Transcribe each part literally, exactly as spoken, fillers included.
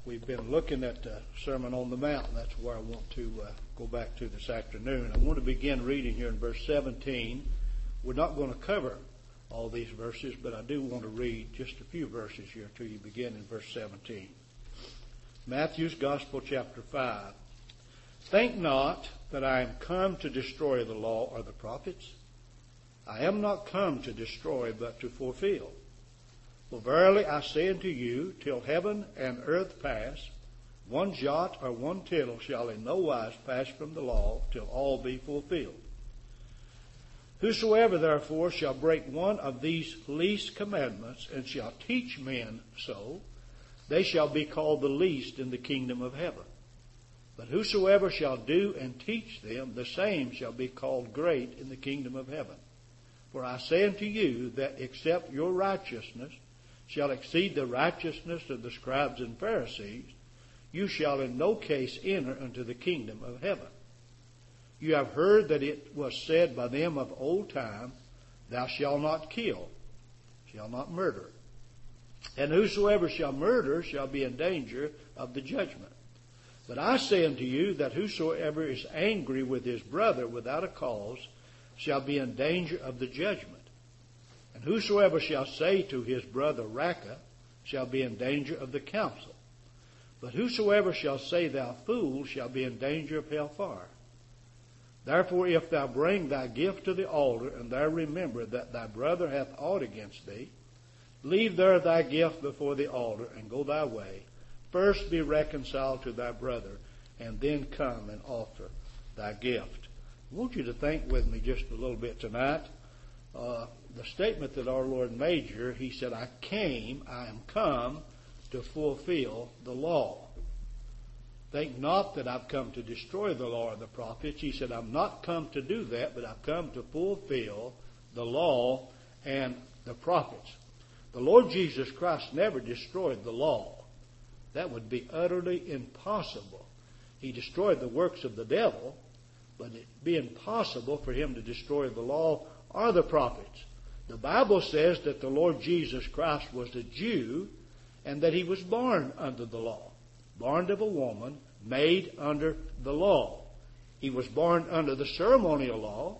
We've been looking at the Sermon on the Mount, and that's where I want to uh, go back to this afternoon. I want to begin reading here in verse seventeen. We're not going to cover all these verses, but I do want to read just a few verses here till you begin in verse seventeen. Matthew's Gospel, chapter five. Think not that I am come to destroy the law or the prophets. I am not come to destroy, but to fulfill. For verily I say unto you, till heaven and earth pass, one jot or one tittle shall in no wise pass from the law, till all be fulfilled. Whosoever therefore shall break one of these least commandments, and shall teach men so, they shall be called the least in the kingdom of heaven. But whosoever shall do and teach them, the same shall be called great in the kingdom of heaven. For I say unto you, that except your righteousness shall exceed the righteousness of the scribes and Pharisees, you shall in no case enter into the kingdom of heaven. You have heard that it was said by them of old time, Thou shalt not kill, shalt not murder. And whosoever shall murder shall be in danger of the judgment. But I say unto you, that whosoever is angry with his brother without a cause shall be in danger of the judgment. And whosoever shall say to his brother, Raca, shall be in danger of the council. But whosoever shall say, Thou fool, shall be in danger of hellfire. Therefore, if thou bring thy gift to the altar, and there remember that thy brother hath aught against thee, leave there thy gift before the altar, and go thy way. First be reconciled to thy brother, and then come and offer thy gift. I want you to think with me just a little bit tonight. Uh, the statement that our Lord made here, he said, I came, I am come to fulfill the law. Think not that I've come to destroy the law or the prophets. He said, I'm not come to do that, but I've come to fulfill the law and the prophets. The Lord Jesus Christ never destroyed the law. That would be utterly impossible. He destroyed the works of the devil, but it'd be impossible for him to destroy the law or the prophets. The Bible says that the Lord Jesus Christ was a Jew and that he was born under the law. Born of a woman, made under the law. He was born under the ceremonial law.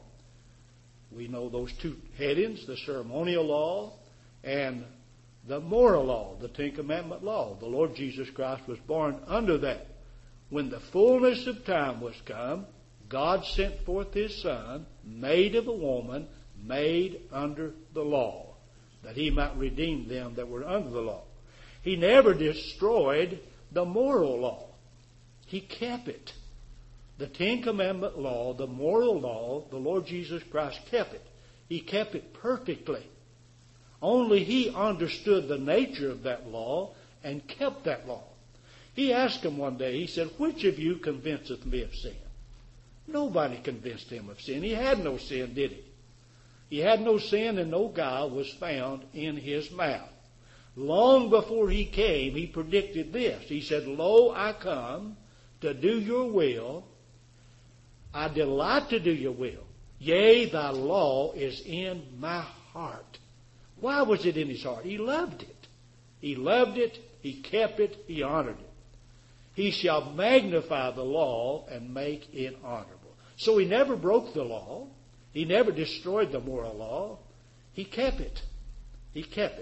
We know those two headings, the ceremonial law and the moral law, the Ten Commandment law. The Lord Jesus Christ was born under that. When the fullness of time was come, God sent forth his Son, made of a woman, made under the law, that he might redeem them that were under the law. He never destroyed the moral law. He kept it. The Ten Commandment law, the moral law, the Lord Jesus Christ kept it. He kept it perfectly. Only he understood the nature of that law and kept that law. He asked him one day, he said, which of you convinceth me of sin? Nobody convinced him of sin. He had no sin, did he? He had no sin, and no guile was found in his mouth. Long before he came, he predicted this. He said, Lo, I come to do your will. I delight to do your will. Yea, thy law is in my heart. Why was it in his heart? He loved it. He loved it. He kept it. He honored it. He shall magnify the law and make it honorable. So he never broke the law. He never destroyed the moral law. He kept it. He kept it.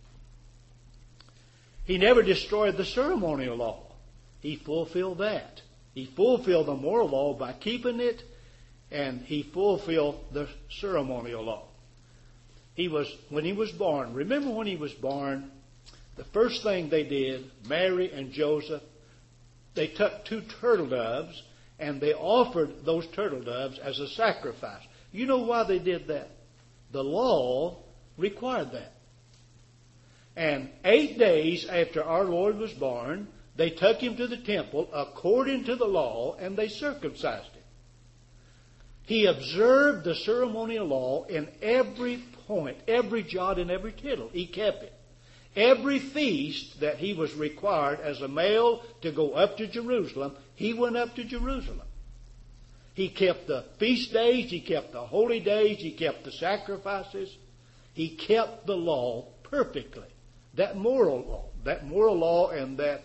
He never destroyed the ceremonial law. He fulfilled that. He fulfilled the moral law by keeping it, and he fulfilled the ceremonial law. He was, when he was born, remember when he was born, the first thing they did, Mary and Joseph, they took two turtle doves and they offered those turtle doves as a sacrifice. You know why they did that? The law required that. And eight days after our Lord was born, they took him to the temple according to the law, and they circumcised him. He observed the ceremonial law in every point, every jot and every tittle. He kept it. Every feast that he was required as a male to go up to Jerusalem, he went up to Jerusalem. He kept the feast days, he kept the holy days, he kept the sacrifices. He kept the law perfectly. That moral law, that moral law and that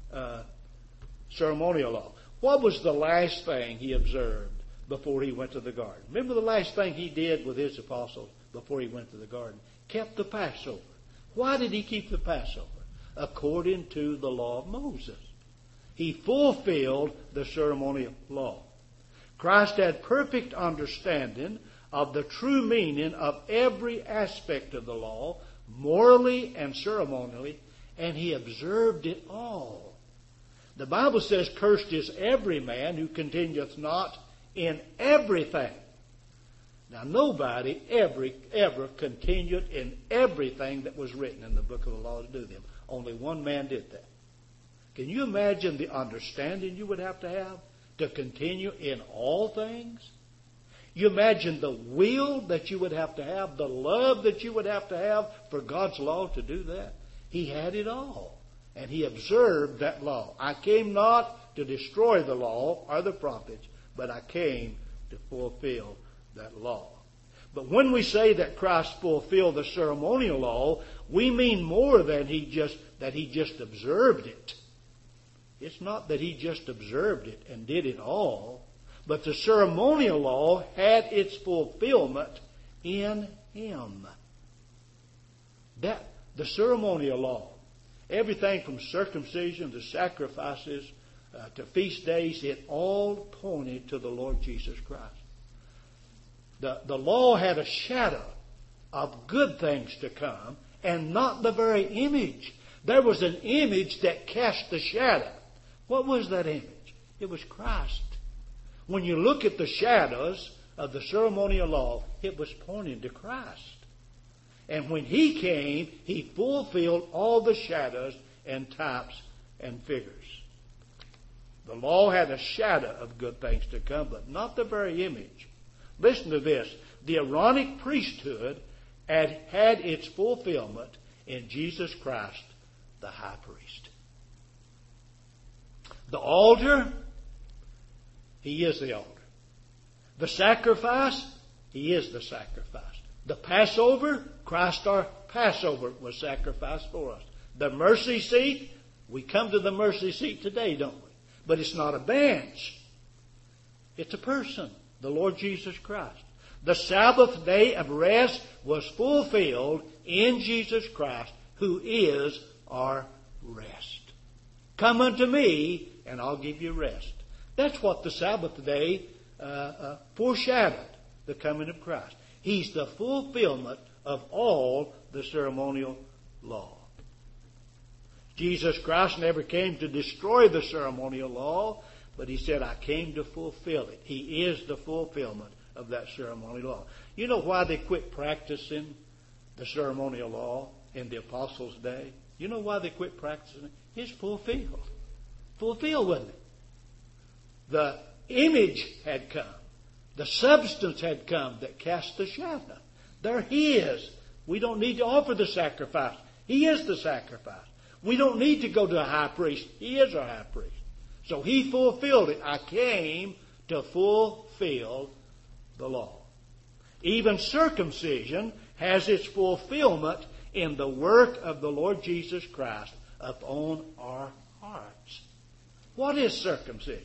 uh, ceremonial law. What was the last thing he observed before he went to the garden? Remember the last thing he did with his apostles before he went to the garden? Kept the Passover. Why did he keep the Passover? According to the law of Moses. He fulfilled the ceremonial law. Christ had perfect understanding of the true meaning of every aspect of the law, morally and ceremonially, and he observed it all. The Bible says, "Cursed is every man who continueth not in everything." Now, nobody ever, ever continued in everything that was written in the book of the law to do them. Only one man did that. Can you imagine the understanding you would have to have to continue in all things? You imagine the will that you would have to have, the love that you would have to have for God's law to do that? He had it all. And he observed that law. I came not to destroy the law or the prophets, but I came to fulfill that law. But when we say that Christ fulfilled the ceremonial law, we mean more than he just that he just observed it. It's not that he just observed it and did it all, but the ceremonial law had its fulfillment in him. That the ceremonial law, everything from circumcision to sacrifices uh, to feast days, it all pointed to the Lord Jesus Christ. The, the law had a shadow of good things to come and not the very image. There was an image that cast the shadow. What was that image? It was Christ. When you look at the shadows of the ceremonial law, it was pointing to Christ. And when he came, he fulfilled all the shadows and types and figures. The law had a shadow of good things to come, but not the very image. Listen to this. The Aaronic priesthood had had its fulfillment in Jesus Christ, the high priest. The altar, he is the altar. The sacrifice, he is the sacrifice. The Passover, Christ our Passover was sacrificed for us. The mercy seat, we come to the mercy seat today, don't we? But it's not a bench. It's a person, the Lord Jesus Christ. The Sabbath day of rest was fulfilled in Jesus Christ, who is our rest. Come unto me, and I'll give you rest. That's what the Sabbath day uh, uh, foreshadowed, the coming of Christ. He's the fulfillment of all the ceremonial law. Jesus Christ never came to destroy the ceremonial law, but he said, I came to fulfill it. He is the fulfillment of that ceremonial law. You know why they quit practicing the ceremonial law in the apostles' day? You know why they quit practicing it? It's fulfilled. Fulfilled, wasn't it? The image had come. The substance had come that cast the shadow. They're his. We don't need to offer the sacrifice. He is the sacrifice. We don't need to go to a high priest. He is our high priest. So he fulfilled it. I came to fulfill the law. Even circumcision has its fulfillment in the work of the Lord Jesus Christ upon our hearts. What is circumcision?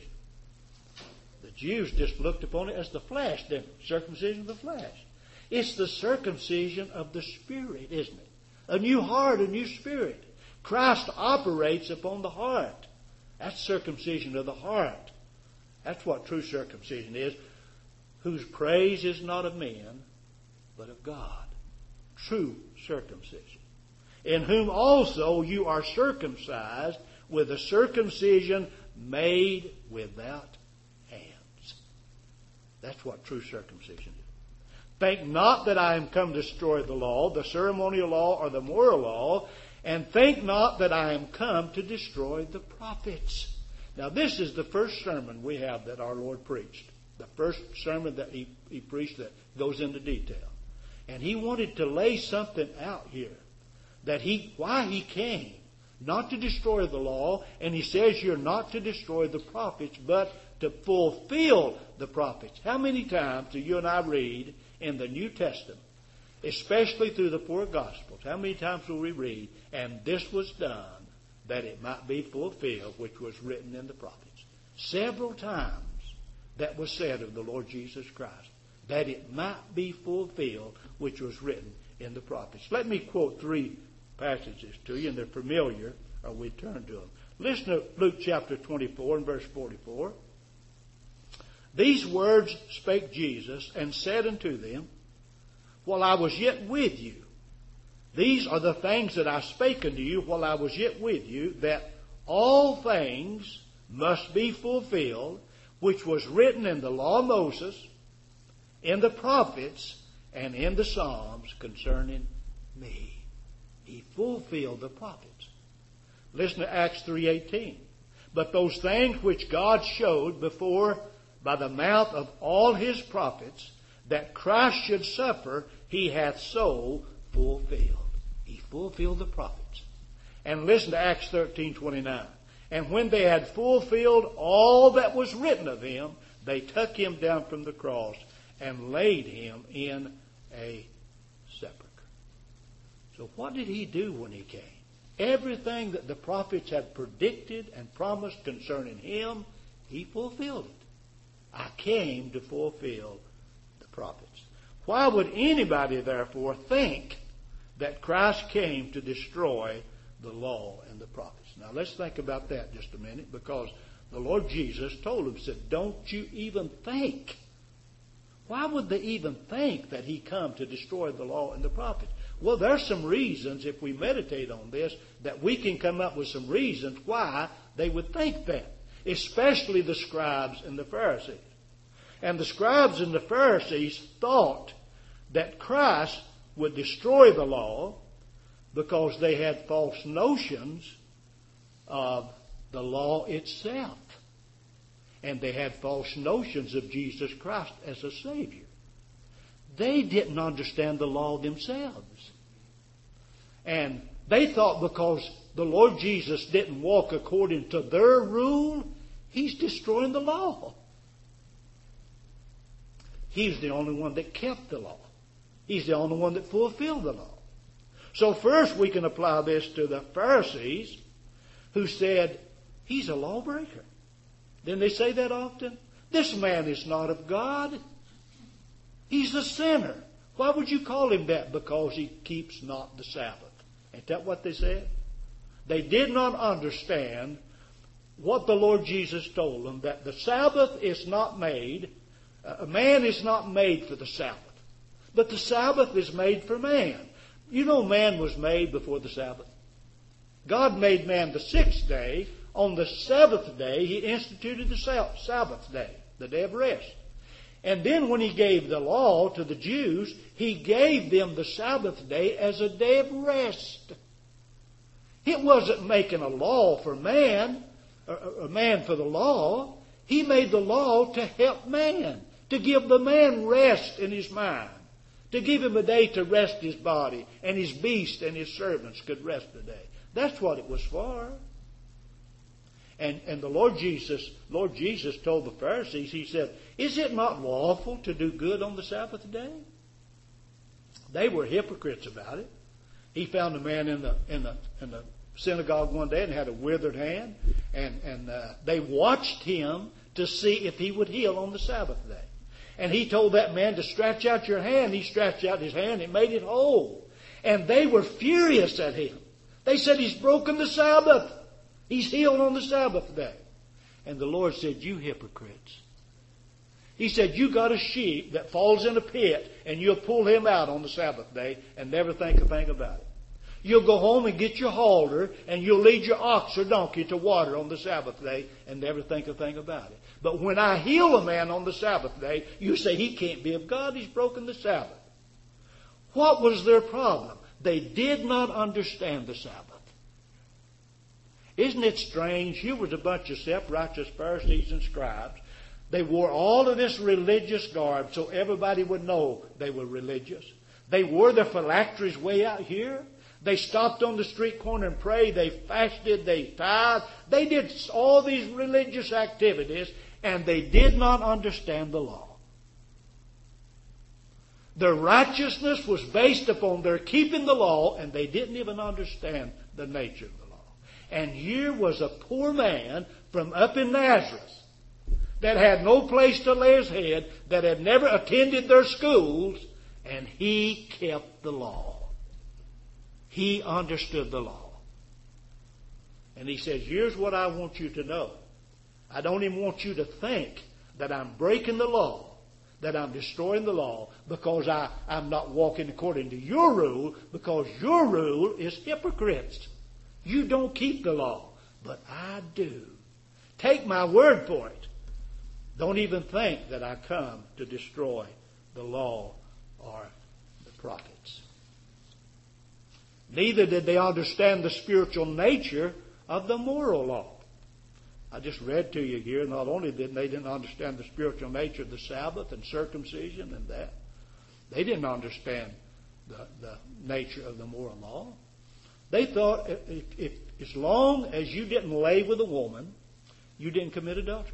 The Jews just looked upon it as the flesh, the circumcision of the flesh. It's the circumcision of the Spirit, isn't it? A new heart, a new spirit. Christ operates upon the heart. That's circumcision of the heart. That's what true circumcision is. Whose praise is not of men, but of God. True circumcision. In whom also you are circumcised with a circumcision made without hands. That's what true circumcision is. Think not that I am come to destroy the law, the ceremonial law, or the moral law, and think not that I am come to destroy the prophets. Now this is the first sermon we have that our Lord preached. The first sermon that he, he preached that goes into detail. And he wanted to lay something out here. That he, why he came. Not to destroy the law. And he says you're not to destroy the prophets, but to fulfill the prophets. How many times do you and I read in the New Testament, especially through the four Gospels, how many times will we read, and this was done that it might be fulfilled, which was written in the prophets. Several times that was said of the Lord Jesus Christ, that it might be fulfilled, which was written in the prophets. Let me quote three passages to you, and they're familiar, or we turn to them. Listen to Luke chapter twenty-four and verse forty-four. These words spake Jesus, and said unto them, while I was yet with you, these are the things that I spake unto you while I was yet with you, that all things must be fulfilled, which was written in the law of Moses, in the prophets, and in the Psalms concerning me. He fulfilled the prophets. Listen to Acts three eighteen. But those things which God showed before by the mouth of all his prophets, that Christ should suffer, he hath so fulfilled. He fulfilled the prophets. And listen to Acts thirteen twenty-nine. And when they had fulfilled all that was written of him, they took him down from the cross and laid him in a sepulchre. So what did he do when he came? Everything that the prophets had predicted and promised concerning him, he fulfilled it. I came to fulfill the prophets. Why would anybody, therefore, think that Christ came to destroy the law and the prophets? Now, let's think about that just a minute, because the Lord Jesus told him, said, don't you even think. Why would they even think that he come to destroy the law and the prophets? Well, there's some reasons, if we meditate on this, that we can come up with some reasons why they would think that, especially the scribes and the Pharisees. And the scribes and the Pharisees thought that Christ would destroy the law because they had false notions of the law itself. And they had false notions of Jesus Christ as a Savior. They didn't understand the law themselves. And they thought because the Lord Jesus didn't walk according to their rule, he's destroying the law. He's the only one that kept the law. He's the only one that fulfilled the law. So first we can apply this to the Pharisees, who said, he's a lawbreaker. Didn't they say that often? This man is not of God. He's a sinner. Why would you call him that? Because he keeps not the Sabbath. Ain't that what they said? They did not understand what the Lord Jesus told them, that the Sabbath is not made, a man is not made for the Sabbath, but the Sabbath is made for man. You know man was made before the Sabbath. God made man the sixth day. On the seventh day, he instituted the Sabbath day, the day of rest. And then when he gave the law to the Jews, he gave them the Sabbath day as a day of rest. It wasn't making a law for man, a man for the law. He made the law to help man, to give the man rest in his mind, to give him a day to rest his body, and his beasts and his servants could rest a day. That's what it was for. And, and the Lord Jesus, Lord Jesus told the Pharisees, he said, is it not lawful to do good on the Sabbath day? They were hypocrites about it. He found a man in the, in the, in the synagogue one day and had a withered hand. And, and uh, they watched him to see if he would heal on the Sabbath day. And he told that man to stretch out your hand. He stretched out his hand and made it whole. And they were furious at him. They said, he's broken the Sabbath. He's healed on the Sabbath day. And the Lord said, you hypocrites. He said, you got a sheep that falls in a pit and you'll pull him out on the Sabbath day and never think a thing about it. You'll go home and get your halter and you'll lead your ox or donkey to water on the Sabbath day and never think a thing about it. But when I heal a man on the Sabbath day, you say he can't be of God. He's broken the Sabbath. What was their problem? They did not understand the Sabbath. Isn't it strange? Here was a bunch of self-righteous Pharisees and scribes. They wore all of this religious garb so everybody would know they were religious. They wore their phylacteries way out here. They stopped on the street corner and prayed. They fasted. They tithed. They did all these religious activities, and they did not understand the law. Their righteousness was based upon their keeping the law, and they didn't even understand the nature of the law. And here was a poor man from up in Nazareth that had no place to lay his head, that had never attended their schools, and he kept the law. He understood the law. And he says, here's what I want you to know. I don't even want you to think that I'm breaking the law, that I'm destroying the law, because I, I'm not walking according to your rule, because your rule is hypocrites. You don't keep the law, but I do. Take my word for it. Don't even think that I come to destroy the law or the prophets. Neither did they understand the spiritual nature of the moral law. I just read to you here, not only did they didn't understand the spiritual nature of the Sabbath and circumcision and that, they didn't understand the, the nature of the moral law. They thought if, if, as long as you didn't lay with a woman, you didn't commit adultery.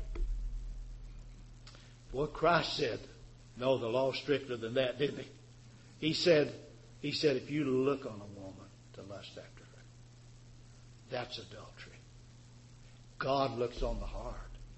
Boy, Christ said, no, the law's stricter than that, didn't he? He said, he said, if you look on a woman to lust after her, that's adultery. God looks on the heart.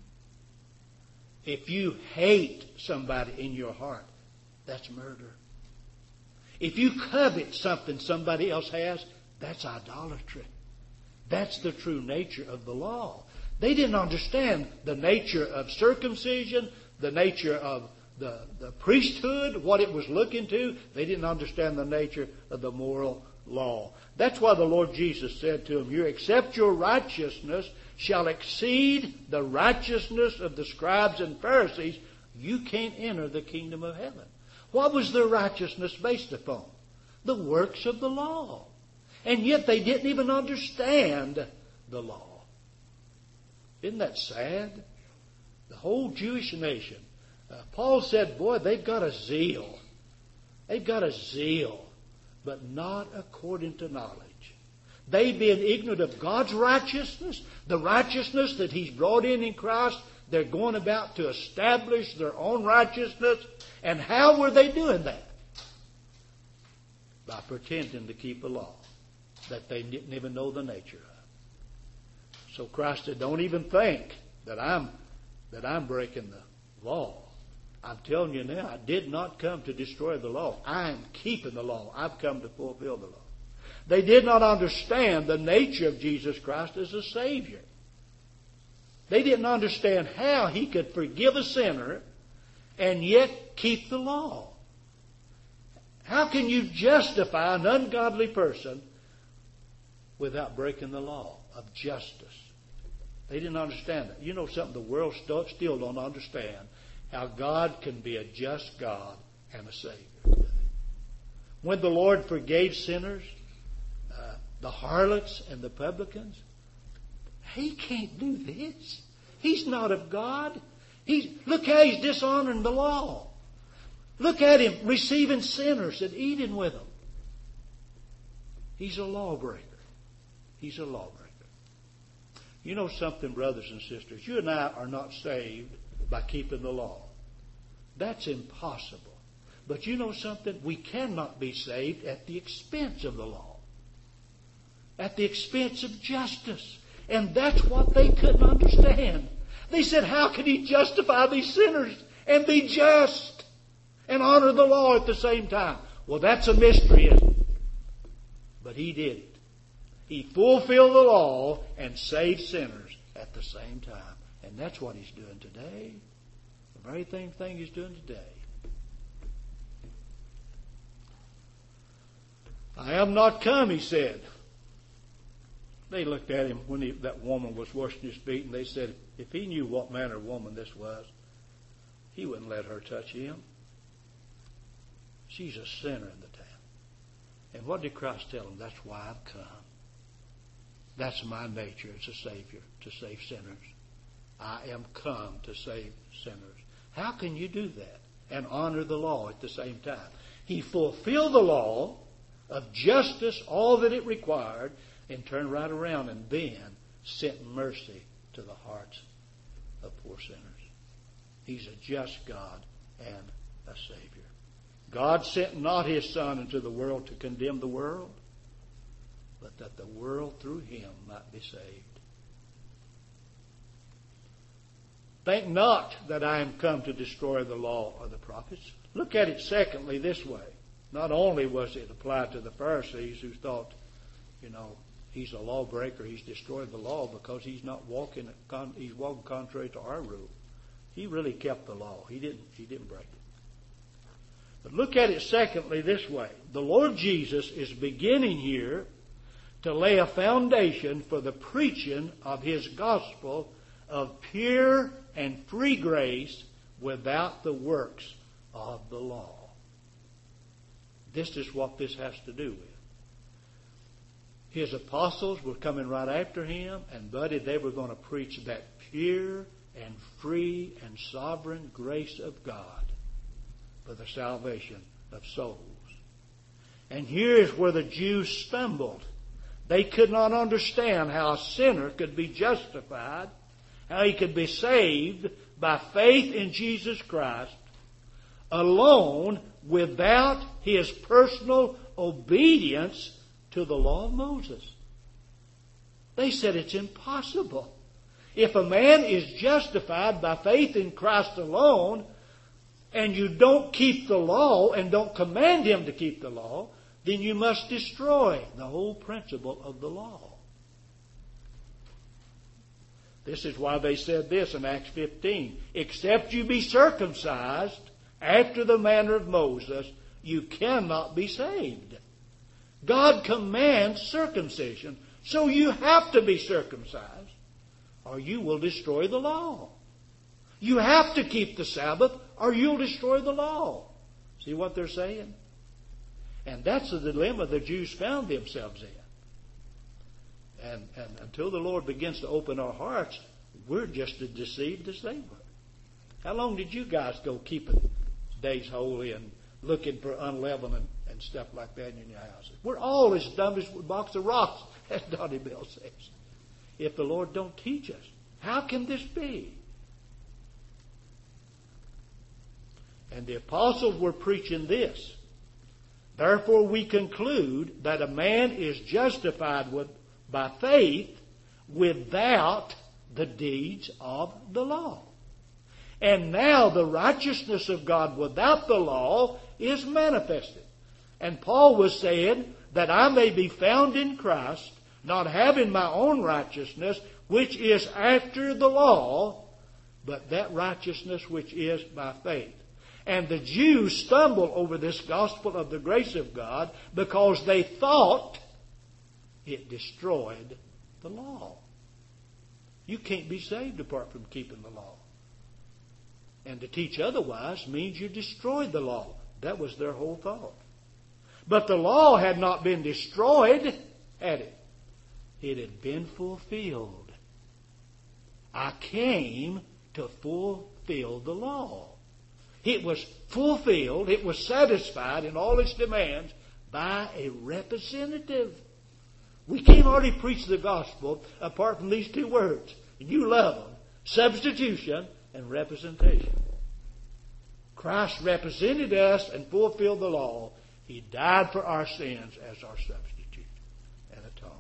If you hate somebody in your heart, that's murder. If you covet something somebody else has, that's idolatry. That's the true nature of the law. They didn't understand the nature of circumcision, the nature of the, the priesthood, what it was looking to. They didn't understand the nature of the moral law. That's why the Lord Jesus said to them, you accept your righteousness shall exceed the righteousness of the scribes and Pharisees. You can't enter the kingdom of heaven. What was their righteousness based upon? The works of the law. And yet they didn't even understand the law. Isn't that sad? The whole Jewish nation. Uh, Paul said, boy, they've got a zeal. They've got a zeal, but not according to knowledge. They being ignorant of God's righteousness, the righteousness that He's brought in in Christ, they're going about to establish their own righteousness. And how were they doing that? By pretending to keep a law that they didn't even know the nature of. So Christ said, don't even think that I'm that I'm breaking the law. I'm telling you now, I did not come to destroy the law. I am keeping the law. I've come to fulfill the law. They did not understand the nature of Jesus Christ as a Savior. They didn't understand how He could forgive a sinner and yet keep the law. How can you justify an ungodly person without breaking the law of justice? They didn't understand that. You know something the world still don't understand, how God can be a just God and a Savior. When the Lord forgave sinners, uh, the harlots and the publicans, He can't do this. He's not of God. He's, look how He's dishonoring the law. Look at Him receiving sinners and eating with them. He's a lawbreaker. He's a lawbreaker. You know something, brothers and sisters? You and I are not saved by keeping the law. That's impossible. But you know something? We cannot be saved at the expense of the law. At the expense of justice. And that's what they couldn't understand. They said, how can He justify these sinners and be just and honor the law at the same time? Well, that's a mystery, isn't it? But He did it. He fulfilled the law and saved sinners at the same time. And that's what He's doing today. The very same thing He's doing today. I am not come, He said. They looked at Him when he, that woman was washing His feet, and they said, if He knew what manner of woman this was, He wouldn't let her touch Him. She's a sinner in the town. And what did Christ tell them? That's why I've come. That's my nature as a Savior, to save sinners. I am come to save sinners. How can you do that and honor the law at the same time? He fulfilled the law of justice, all that it required, and turned right around and then sent mercy to the hearts of poor sinners. He's a just God and a Savior. God sent not His Son into the world to condemn the world, but that the world through him might be saved. Think not that I am come to destroy the law or the prophets. Look at it secondly this way. Not only was it applied to the Pharisees who thought, you know, he's a lawbreaker, he's destroyed the law because he's not walking, he's walking contrary to our rule. He really kept the law. He didn't, he didn't break it. But look at it secondly this way. The Lord Jesus is beginning here to lay a foundation for the preaching of his gospel of pure and free grace without the works of the law. This is what this has to do with. His apostles were coming right after him, and buddy, they were going to preach that pure and free and sovereign grace of God for the salvation of souls. And here is where the Jews stumbled. They could not understand how a sinner could be justified, how he could be saved by faith in Jesus Christ alone without his personal obedience to the law of Moses. They said it's impossible. If a man is justified by faith in Christ alone, and you don't keep the law and don't command him to keep the law, then you must destroy the whole principle of the law. This is why they said this in Acts fifteen. Except you be circumcised after the manner of Moses, you cannot be saved. God commands circumcision, so you have to be circumcised, or you will destroy the law. You have to keep the Sabbath, or you'll destroy the law. See what they're saying? And that's the dilemma the Jews found themselves in. And, and until the Lord begins to open our hearts, we're just as deceived as they were. How long did you guys go keeping days holy and looking for unleavened and, and stuff like that in your houses? We're all as dumb as a box of rocks, as Donnie Bell says. If the Lord don't teach us, how can this be? And the apostles were preaching this. Therefore we conclude that a man is justified with by faith without the deeds of the law. And now the righteousness of God without the law is manifested. And Paul was saying that I may be found in Christ, not having my own righteousness, which is after the law, but that righteousness which is by faith. And the Jews stumble over this gospel of the grace of God because they thought it destroyed the law. You can't be saved apart from keeping the law. And to teach otherwise means you destroyed the law. That was their whole thought. But the law had not been destroyed, had it? It had been fulfilled. I came to fulfill the law. It was fulfilled, it was satisfied in all its demands by a representative. We can't hardly preach the gospel apart from these two words. You love them. Substitution and representation. Christ represented us and fulfilled the law. He died for our sins as our substitute and atonement.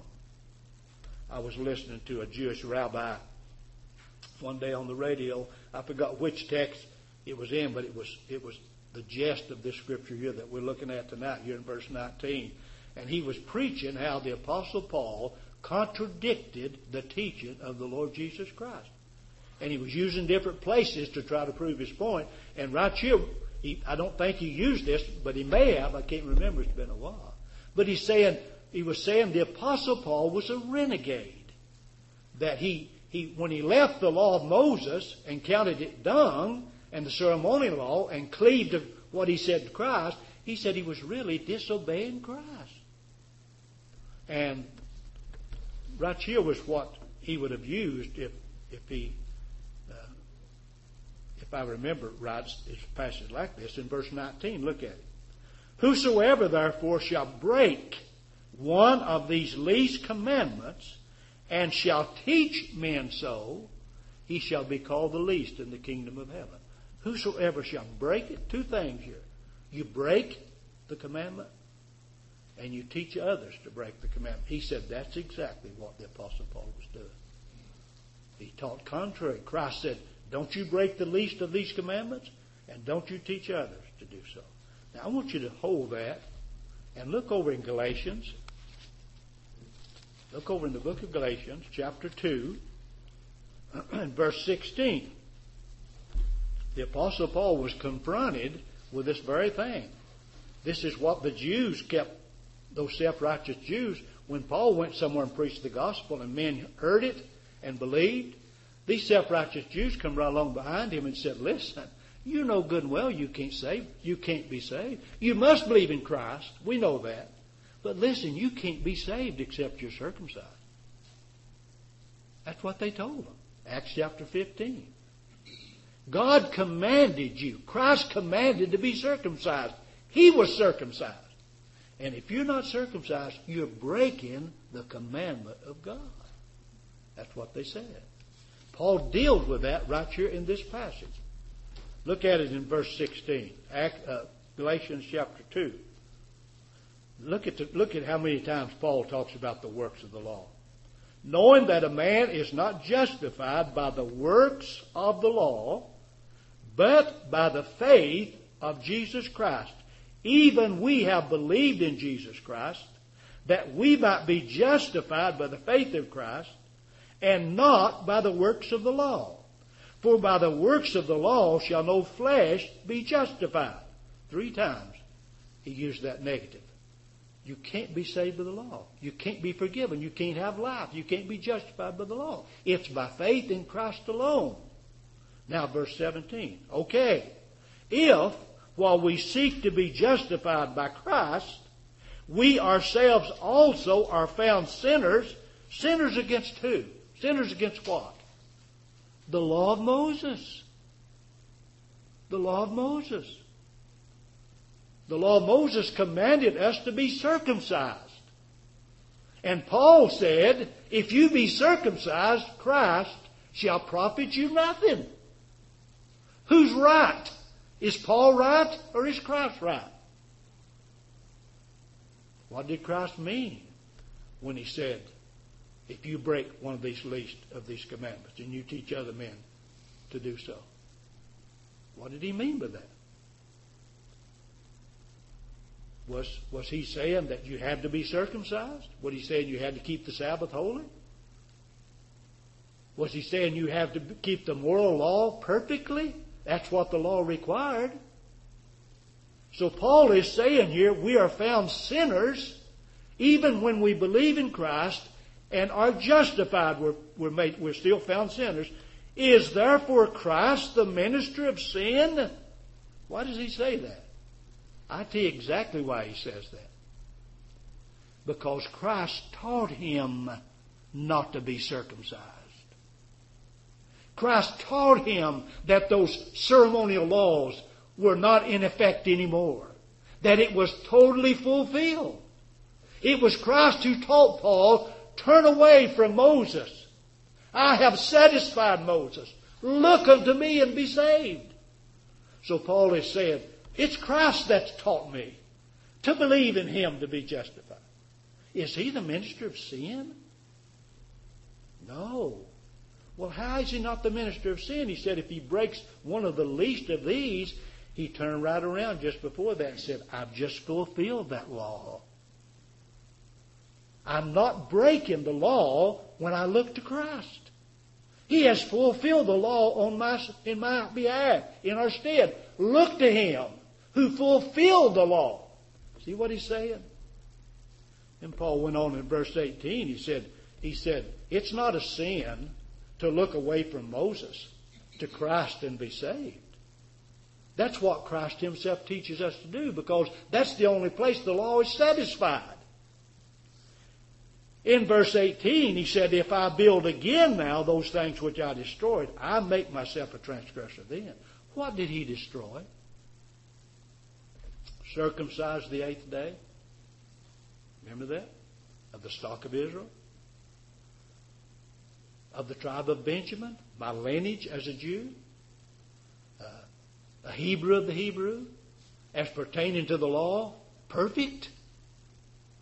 I was listening to a Jewish rabbi one day on the radio. I forgot which text it was in, but it was it was the gist of this scripture here that we're looking at tonight, here in verse nineteen. And he was preaching how the Apostle Paul contradicted the teaching of the Lord Jesus Christ. And he was using different places to try to prove his point. And right here, he, I don't think he used this, but he may have. I can't remember. It's been a while. But he's saying, he was saying the Apostle Paul was a renegade. That he, he, when he left the law of Moses and counted it dung and the ceremonial law and cleaved to what he said to Christ, he said he was really disobeying Christ. And right here was what he would have used if if he, uh, if I remember right, it's a passage like this in verse nineteen. Look at it. Whosoever therefore shall break one of these least commandments and shall teach men so, he shall be called the least in the kingdom of heaven. Whosoever shall break it. Two things here. You break the commandment and you teach others to break the commandment. He said that's exactly what the Apostle Paul was doing. He taught contrary. Christ said, don't you break the least of these commandments, and don't you teach others to do so. Now I want you to hold that and look over in Galatians. Look over in the book of Galatians, chapter two, and verse sixteen. The Apostle Paul was confronted with this very thing. This is what the Jews kept, those self-righteous Jews, when Paul went somewhere and preached the gospel and men heard it and believed, these self-righteous Jews come right along behind him and said, listen, you know good and well you can't save, you can't be saved. You must believe in Christ. We know that. But listen, you can't be saved except you're circumcised. That's what they told them. Acts chapter fifteen. God commanded you. Christ commanded to be circumcised. He was circumcised. And if you're not circumcised, you're breaking the commandment of God. That's what they said. Paul deals with that right here in this passage. Look at it in verse sixteen. Act, uh, Galatians chapter two. Look at, the, look at how many times Paul talks about the works of the law. Knowing that a man is not justified by the works of the law, but by the faith of Jesus Christ. Even we have believed in Jesus Christ, that we might be justified by the faith of Christ, and not by the works of the law. For by the works of the law shall no flesh be justified. Three times he used that negative. You can't be saved by the law. You can't be forgiven. You can't have life. You can't be justified by the law. It's by faith in Christ alone. Now verse seventeen. Okay. If, while we seek to be justified by Christ, we ourselves also are found sinners, sinners against who? Sinners against what? The law of Moses. The law of Moses. The law of Moses commanded us to be circumcised. And Paul said, if you be circumcised, Christ shall profit you nothing. Who's right? Is Paul right or is Christ right? What did Christ mean when he said, if you break one of these least of these commandments and you teach other men to do so? What did he mean by that? Was, was he saying that you had to be circumcised? Was he saying you had to keep the Sabbath holy? Was he saying you have to keep the moral law perfectly? That's what the law required. So Paul is saying here, we are found sinners even when we believe in Christ and are justified. We're, we're, made, we're still found sinners. Is therefore Christ the minister of sin? Why does he say that? I tell you exactly why he says that. Because Christ taught him not to be circumcised. Christ taught him that those ceremonial laws were not in effect anymore. That it was totally fulfilled. It was Christ who taught Paul, turn away from Moses. I have satisfied Moses. Look unto me and be saved. So Paul is saying, it's Christ that's taught me to believe in him to be justified. Is he the minister of sin? No. Well, how is he not the minister of sin? He said if he breaks one of the least of these, he turned right around just before that and said, I've just fulfilled that law. I'm not breaking the law when I look to Christ. He has fulfilled the law on my, in my behalf, in our stead. Look to him who fulfilled the law. See what he's saying? And Paul went on in verse eighteen. He said, he said, it's not a sin to look away from Moses to Christ and be saved. That's what Christ himself teaches us to do, because that's the only place the law is satisfied. In verse eighteen, he said, if I build again now those things which I destroyed, I make myself a transgressor then. What did he destroy? Circumcised the eighth day. Remember that? Of the stock of Israel. Of the tribe of Benjamin. By lineage as a Jew. Uh, a Hebrew of the Hebrew. As pertaining to the law. Perfect.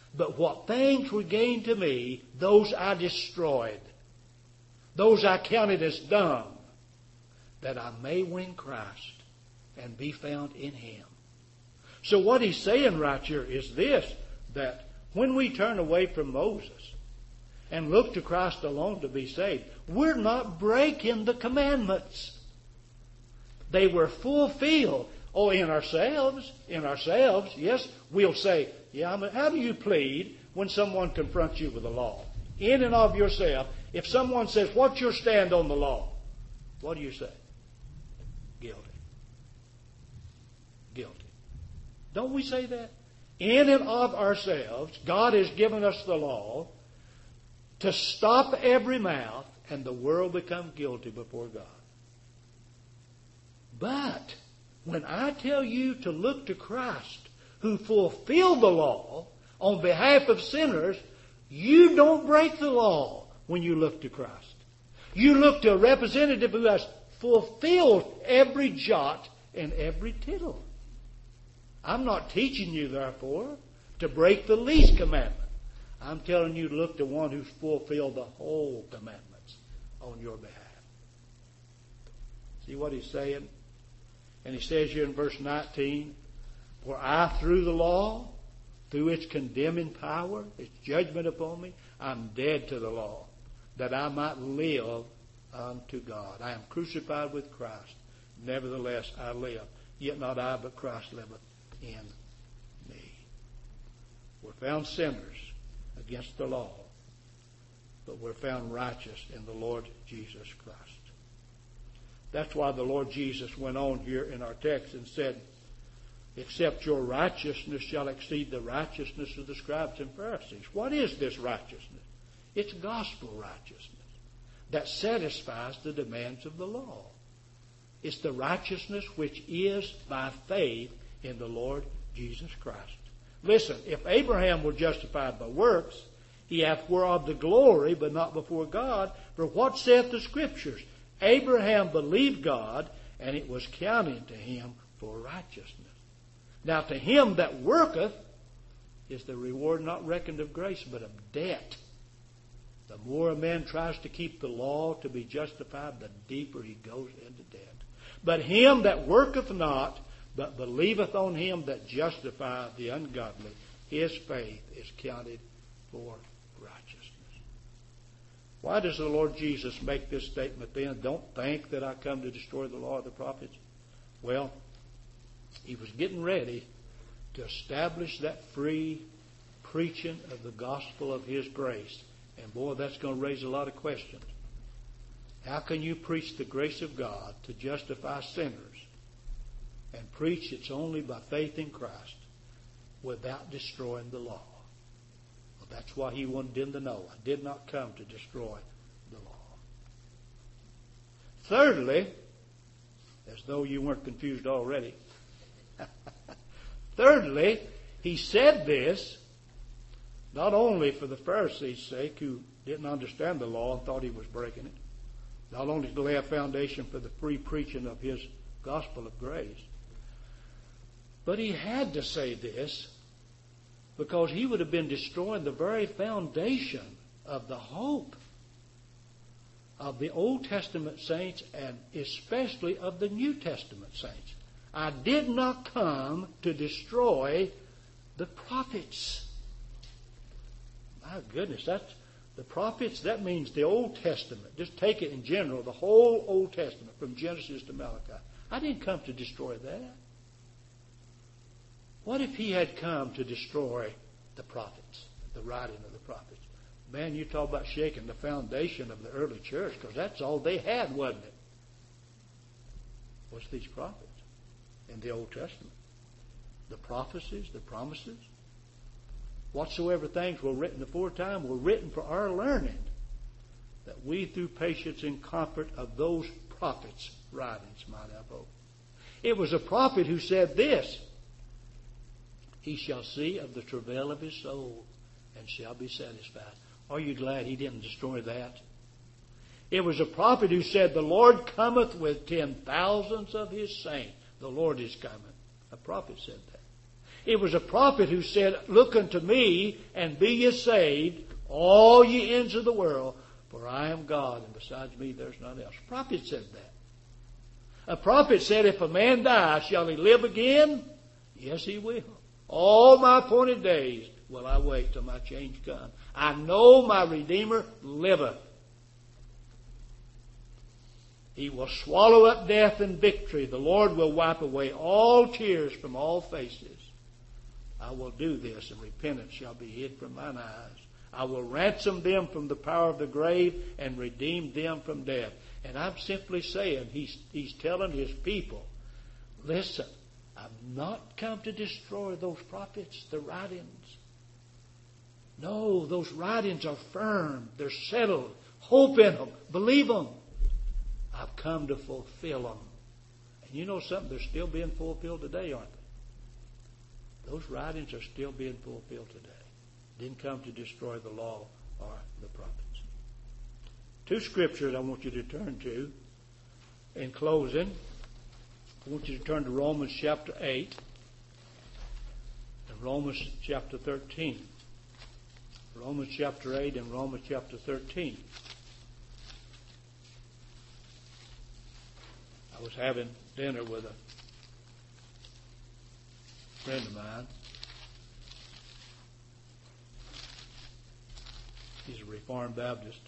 But what things were gained to me, those I destroyed. Those I counted as dung, that I may win Christ and be found in Him. So what he's saying right here is this, that when we turn away from Moses and look to Christ alone to be saved, we're not breaking the commandments. They were fulfilled. Oh, in ourselves, in ourselves, yes, we'll say, yeah, I mean, how do you plead when someone confronts you with the law? In and of yourself, if someone says, what's your stand on the law? What do you say? Guilty. Guilty. Don't we say that? In and of ourselves, God has given us the law to stop every mouth and the world become guilty before God. But when I tell you to look to Christ, who fulfilled the law on behalf of sinners, you don't break the law when you look to Christ. You look to a representative who has fulfilled every jot and every tittle. I'm not teaching you, therefore, to break the least commandment. I'm telling you to look to one who's fulfilled the whole commandments on your behalf. See what he's saying? And he says here in verse nineteen, for I, through the law, through its condemning power, its judgment upon me, I'm dead to the law, that I might live unto God. I am crucified with Christ. Nevertheless, I live. Yet not I, but Christ liveth in me. We're found sinners against the law, but we're found righteous in the Lord Jesus Christ. That's why the Lord Jesus went on here in our text and said, except your righteousness shall exceed the righteousness of the scribes and Pharisees. What is this righteousness? It's gospel righteousness that satisfies the demands of the law. It's the righteousness which is by faith in the Lord Jesus Christ. Listen, if Abraham were justified by works, he hath whereof the glory, but not before God. For what saith the Scriptures? Abraham believed God, and it was counted to him for righteousness. Now to him that worketh is the reward not reckoned of grace, but of debt. The more a man tries to keep the law to be justified, the deeper he goes into debt. But him that worketh not, but believeth on him that justifieth the ungodly, his faith is counted for righteousness. Why does the Lord Jesus make this statement then? Don't think that I come to destroy the law of the prophets. Well, he was getting ready to establish that free preaching of the gospel of his grace. And boy, that's going to raise a lot of questions. How can you preach the grace of God to justify sinners and preach it's only by faith in Christ without destroying the law? Well, that's why he wanted them to know, I did not come to destroy the law. Thirdly, as though you weren't confused already, thirdly, he said this not only for the Pharisees' sake, who didn't understand the law and thought he was breaking it, not only to lay a foundation for the free preaching of his gospel of grace, but he had to say this because he would have been destroying the very foundation of the hope of the Old Testament saints and especially of the New Testament saints. I did not come to destroy the prophets. My goodness, that's the prophets. That means the Old Testament. Just take it in general, the whole Old Testament from Genesis to Malachi. I didn't come to destroy that. What if he had come to destroy the prophets, the writing of the prophets? Man, you talk about shaking the foundation of the early church, because that's all they had, wasn't it? What's these prophets in the Old Testament? The prophecies, the promises. Whatsoever things were written aforetime were written for our learning, that we through patience and comfort of those prophets' writings might have hope. It was a prophet who said this, he shall see of the travail of his soul and shall be satisfied. Are you glad he didn't destroy that? It was a prophet who said, the Lord cometh with ten thousands of his saints. The Lord is coming. A prophet said that. It was a prophet who said, look unto me and be ye saved, all ye ends of the world, for I am God, and besides me there's none else. A prophet said that. A prophet said, if a man die, shall he live again? Yes, he will. All my appointed days will I wait till my change come. I know my Redeemer liveth. He will swallow up death in victory. The Lord will wipe away all tears from all faces. I will do this, and repentance shall be hid from mine eyes. I will ransom them from the power of the grave and redeem them from death. And I'm simply saying, he's, he's telling his people, listen, I've not come to destroy those prophets, the writings. No, those writings are firm. They're settled. Hope in them. Believe them. I've come to fulfill them. And you know something? They're still being fulfilled today, aren't they? Those writings are still being fulfilled today. Didn't come to destroy the law or the prophets. Two scriptures I want you to turn to in closing. I want you to turn to Romans chapter eight and Romans chapter thirteen. Romans chapter eight and Romans chapter thirteen. I was having dinner with a friend of mine. He's a Reformed Baptist.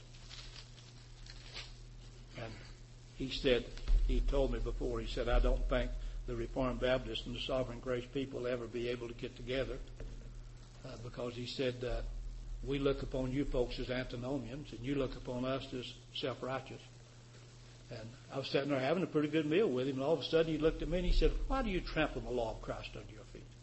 And he said, he told me before, he said, I don't think the Reformed Baptists and the Sovereign Grace people will ever be able to get together. Uh, because he said, uh, we look upon you folks as antinomians, and you look upon us as self-righteous. And I was sitting there having a pretty good meal with him, and all of a sudden he looked at me and he said, why do you trample the law of Christ under your feet?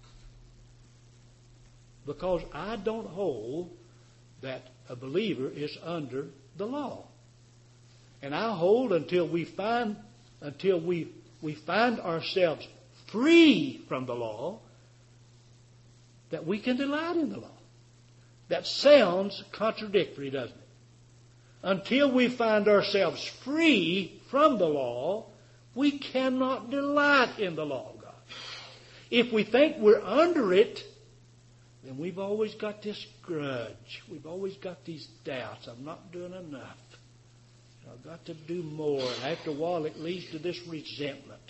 Because I don't hold that a believer is under the law. And I hold until we find until we we find ourselves free from the law, that we can delight in the law. That sounds contradictory, doesn't it? Until we find ourselves free from the law, we cannot delight in the law of God. If we think we're under it, then we've always got this grudge. We've always got these doubts. I'm not doing enough. I've got to do more. And after a while, it leads to this resentment.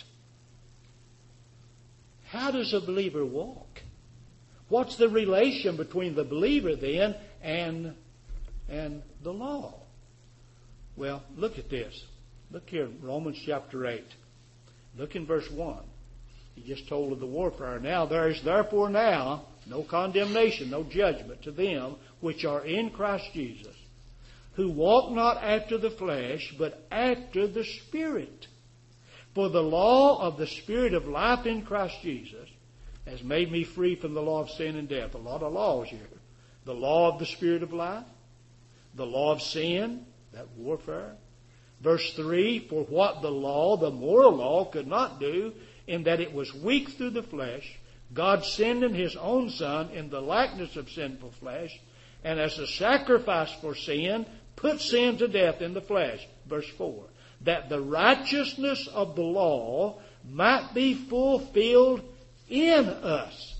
How does a believer walk? What's the relation between the believer then and, and the law? Well, look at this. Look here, Romans chapter eight. Look in verse one. He just told of the warfare. Now there is therefore now no condemnation, no judgment to them which are in Christ Jesus, who walk not after the flesh, but after the Spirit. For the law of the Spirit of life in Christ Jesus has made me free from the law of sin and death. A lot of laws here. The law of the Spirit of life, the law of sin, that warfare. Verse three, for what the law, the moral law, could not do, in that it was weak through the flesh, God sending His own Son in the likeness of sinful flesh, and as a sacrifice for sin, put sin to death in the flesh. Verse four, that the righteousness of the law might be fulfilled in us,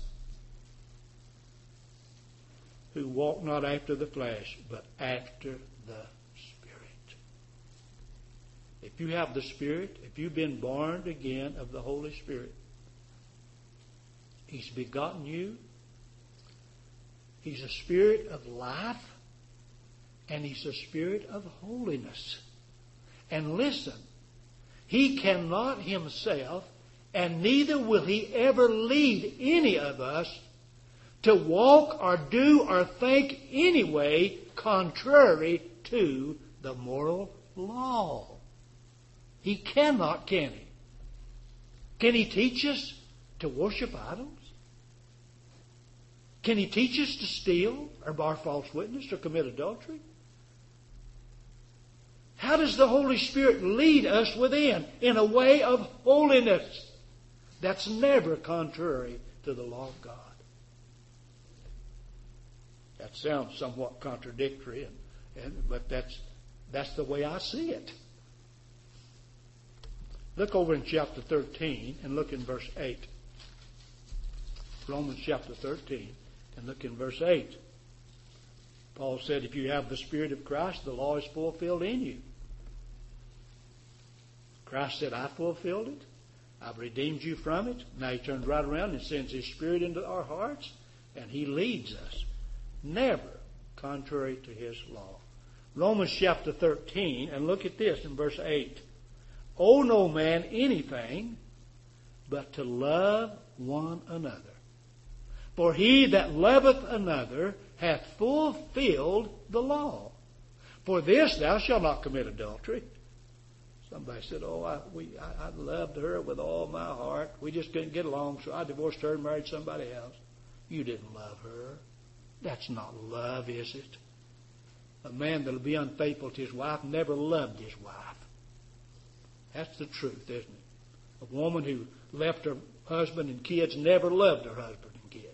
who walk not after the flesh, but after the Spirit. If you have the Spirit, if you've been born again of the Holy Spirit, He's begotten you. He's a Spirit of life, and He's a Spirit of holiness. And listen, He cannot Himself, and neither will He ever lead any of us to walk or do or think anyway contrary to the moral law. He cannot, can He? Can He teach us to worship idols? Can He teach us to steal or bear false witness or commit adultery? How does the Holy Spirit lead us within? In a way of holiness that's never contrary to the law of God. That sounds somewhat contradictory, and, and, but that's, that's the way I see it. Look over in chapter thirteen and look in verse eight. Romans chapter thirteen, and look in verse eight. Paul said, if you have the Spirit of Christ, the law is fulfilled in you. Christ said, I fulfilled it. I've redeemed you from it. Now he turns right around and sends his Spirit into our hearts, and he leads us, never contrary to his law. Romans chapter thirteen, and look at this in verse eight. Owe no man anything but to love one another. For he that loveth another hath fulfilled the law. For this thou shalt not commit adultery. Somebody said, oh, I, we, I, I loved her with all my heart. We just couldn't get along, so I divorced her and married somebody else. You didn't love her. That's not love, is it? A man that will be unfaithful to his wife never loved his wife. That's the truth, isn't it? A woman who left her husband and kids never loved her husband and kids.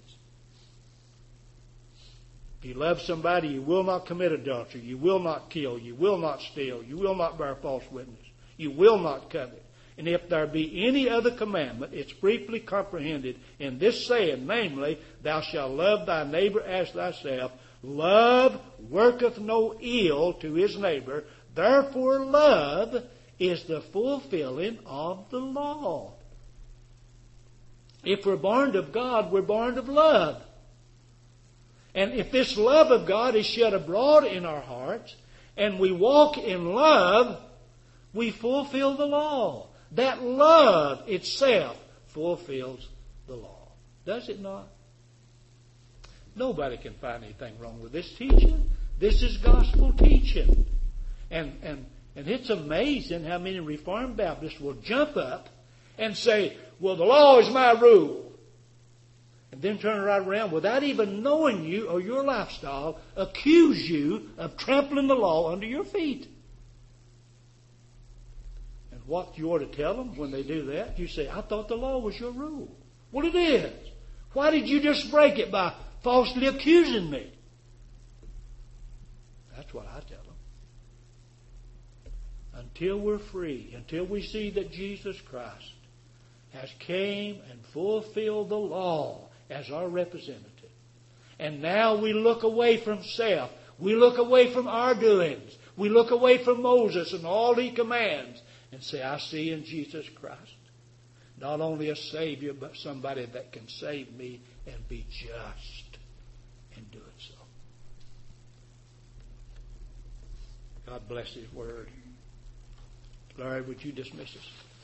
If you love somebody, you will not commit adultery. You will not kill. You will not steal. You will not bear false witness. You will not covet. And if there be any other commandment, it's briefly comprehended in this saying, namely, thou shalt love thy neighbor as thyself. Love worketh no ill to his neighbor. Therefore love is the fulfilling of the law. If we're born of God, we're born of love. And if this love of God is shed abroad in our hearts, and we walk in love, we fulfill the law. That love itself fulfills the law. Does it not? Nobody can find anything wrong with this teaching. This is gospel teaching. And, and, and it's amazing how many Reformed Baptists will jump up and say, well, the law is my rule. And then turn right around without even knowing you or your lifestyle, accuse you of trampling the law under your feet. And what you ought to tell them when they do that, you say, I thought the law was your rule. Well, it is. Why did you just break it by falsely accusing me? That's what I tell them. Until we're free, until we see that Jesus Christ has came and fulfilled the law as our representative. And now we look away from self. We look away from our doings. We look away from Moses and all he commands and say, I see in Jesus Christ not only a Savior, but somebody that can save me and be just in doing so. God bless his word. Larry, would you dismiss us?